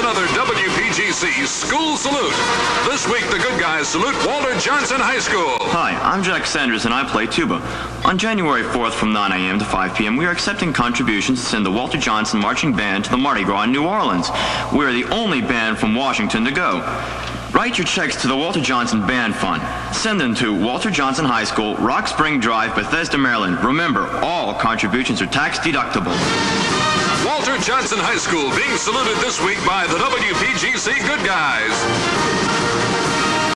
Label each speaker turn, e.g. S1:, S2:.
S1: another WPGC School Salute. This week, the good guys salute Walter Johnson High School.
S2: Hi, I'm Jack Sanders and I play tuba. On January 4th from 9 a.m. to 5 p.m., we are accepting contributions to send the Walter Johnson Marching Band to the Mardi Gras in New Orleans. We are the only band from Washington to go. Write your checks to the Walter Johnson Band Fund. Send them to Walter Johnson High School, Rock Spring Drive, Bethesda, Maryland. Remember, all contributions are tax deductible.
S1: Walter Johnson High School being saluted this week by the WPGC Good Guys.